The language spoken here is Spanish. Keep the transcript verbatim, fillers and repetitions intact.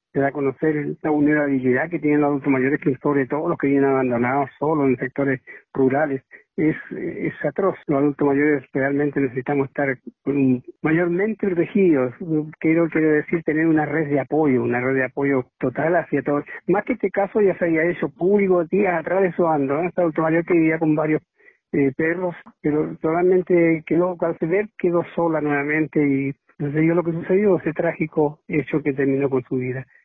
se da a conocer la vulnerabilidad que tienen los adultos mayores, que sobre todo los que vienen abandonados solos en sectores rurales. Es, es atroz. Los adultos mayores realmente necesitamos estar um, mayormente protegidos. Quiero, quiero decir, tener una red de apoyo, una red de apoyo total hacia todos. Más que este caso ya se había hecho público días atrás de su abandono. Este adulto mayor que vivía con varios eh, perros, pero totalmente quedó, al ver, quedó sola nuevamente y sucedió lo que sucedió, ese trágico hecho que terminó con su vida.